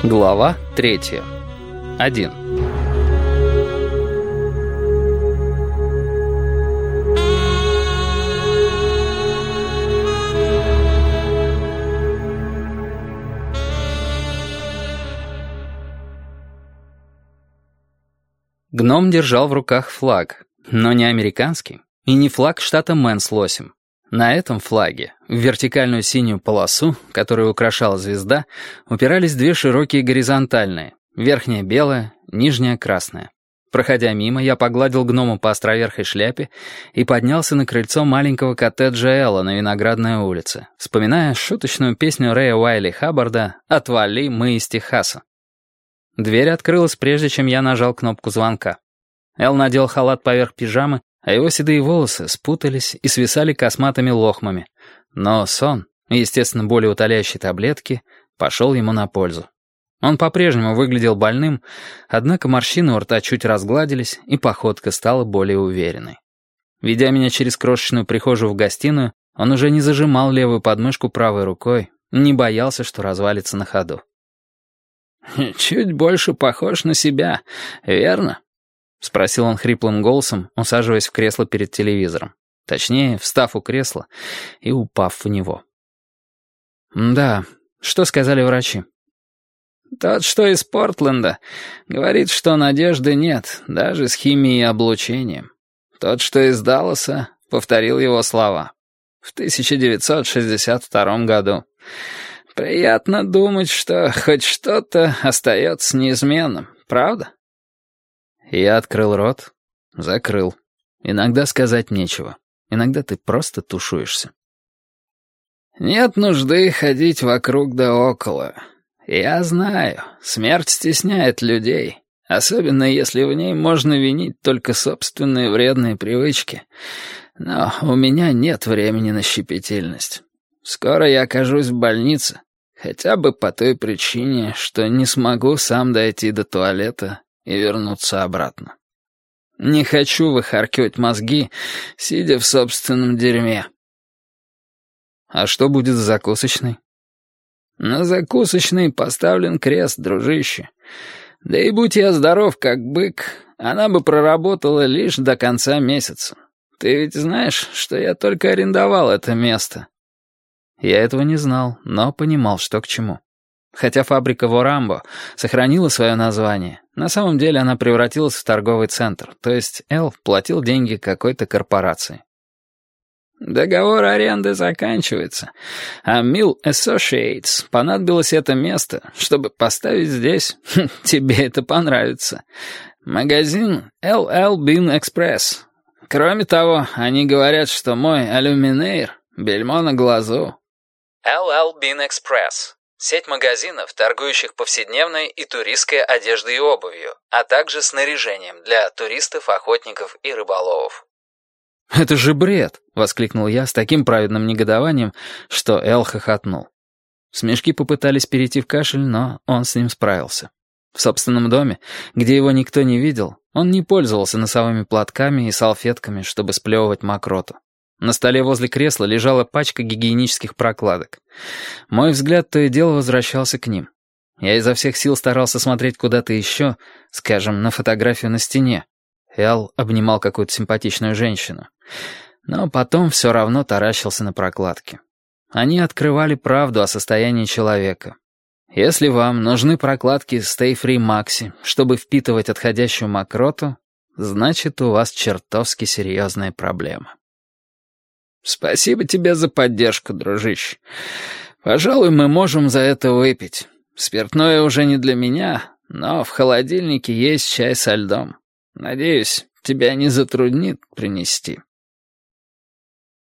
Глава 3. 1. Гном держал в руках флаг, но не американский, и не флаг штата Мэн с лосем. На этом флаге, в вертикальную синюю полосу, которую украшала звезда, упирались две широкие горизонтальные, верхняя белая, нижняя красная. Проходя мимо, я погладил гнома по островерхой шляпе и поднялся на крыльцо маленького коттеджа Элла на Виноградной улице, вспоминая шуточную песню Рэя Уайли Хаббарда «Отвали, мы из Техаса». Дверь открылась, прежде чем я нажал кнопку звонка. Эл надел халат поверх пижамы, а его седые волосы спутались и свисали косматыми лохмами. Но сон, естественно, болеутоляющие таблетки, пошел ему на пользу. Он по-прежнему выглядел больным, однако морщины у рта чуть разгладились, и походка стала более уверенной. Ведя меня через крошечную прихожую в гостиную, он уже не зажимал левую подмышку правой рукой, не боялся, что развалится на ходу. «Чуть больше похож на себя, верно?» — спросил он хриплым голосом, усаживаясь в кресло перед телевизором. Точнее, встав у кресла и упав в него. «Да, что сказали врачи?» «Тот, что из Портленда, говорит, что надежды нет, даже с химией и облучением. Тот, что из Далласа, повторил его слова. В 1962 году. Приятно думать, что хоть что-то остается неизменным, правда?» Я открыл рот, закрыл. Иногда сказать нечего. Иногда ты просто тушуешься. «Нет нужды ходить вокруг да около. Я знаю, смерть стесняет людей, особенно если в ней можно винить только собственные вредные привычки. Но у меня нет времени на щепетильность. Скоро я окажусь в больнице, хотя бы по той причине, что не смогу сам дойти до туалета и вернуться обратно. Не хочу выхаркивать мозги, сидя в собственном дерьме». «А что будет с закусочной?» «На закусочной поставлен крест, дружище. Да и будь я здоров, как бык, она бы проработала лишь до конца месяца. Ты ведь знаешь, что я только арендовал это место?» Я этого не знал, но понимал, что к чему. Хотя фабрика Ворамбо сохранила свое название, на самом деле она превратилась в торговый центр, то есть Эл платил деньги какой-то корпорации. «Договор аренды заканчивается, а Mill Associates понадобилось это место, чтобы поставить здесь, тебе это понравится, магазин LL Bean Express. Кроме того, они говорят, что мой алюминейр — бельмо на глазу». LL Bean Express — сеть магазинов, торгующих повседневной и туристской одеждой и обувью, а также снаряжением для туристов, охотников и рыболовов. «Это же бред!» — воскликнул я с таким праведным негодованием, что Эл хохотнул. Смешки попытались перейти в кашель, но он с ним справился. В собственном доме, где его никто не видел, он не пользовался носовыми платками и салфетками, чтобы сплевывать мокроту. На столе возле кресла лежала пачка гигиенических прокладок. Мой взгляд то и дело возвращался к ним. Я изо всех сил старался смотреть куда-то еще, скажем, на фотографию на стене. Эл обнимал какую-то симпатичную женщину. Но потом все равно таращился на прокладки. Они открывали правду о состоянии человека. Если вам нужны прокладки Stay Free Maxi, чтобы впитывать отходящую мокроту, значит, у вас чертовски серьезная проблема. «Спасибо тебе за поддержку, дружище. Пожалуй, мы можем за это выпить. Спиртное уже не для меня, но в холодильнике есть чай со льдом. Надеюсь, тебя не затруднит принести».